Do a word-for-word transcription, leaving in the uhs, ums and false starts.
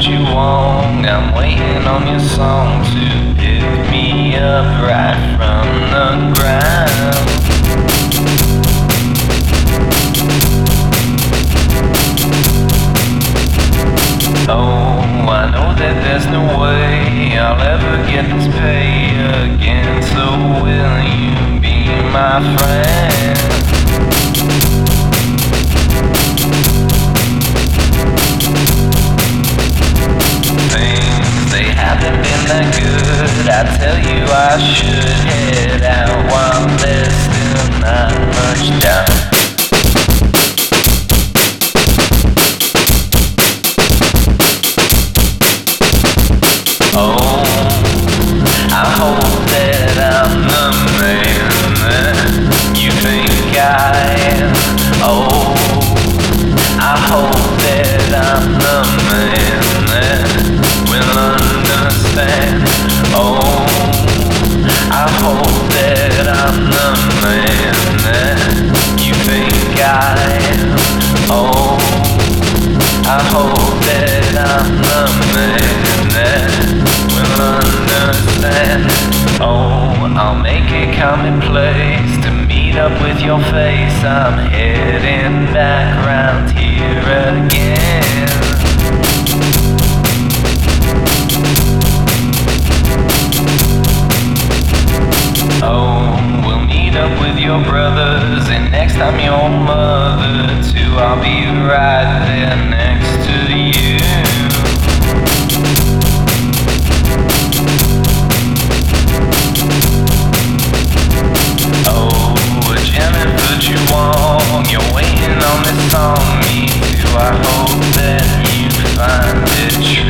put you on. I'm waiting on your song to pick me up right from the ground. Oh, I know that there's no way I'll ever get this pay again. So will you be my friend? Things, they haven't been that good. I tell you I should head out while there's still not much doubt. Oh, I hope that I'm the man that you think I am. Oh, I hope that I'm the man that will understand. Oh, I hope that I'm the man that you think I am. Oh, I hope that I'm the man that understand. Oh, I'll make it commonplace to meet up with your face. I'm heading back round here again. Oh, we'll meet up with your brothers, and next time your mother too. I'll be right there next to you. You on, you're waiting on this song, me too. I hope that you find it true.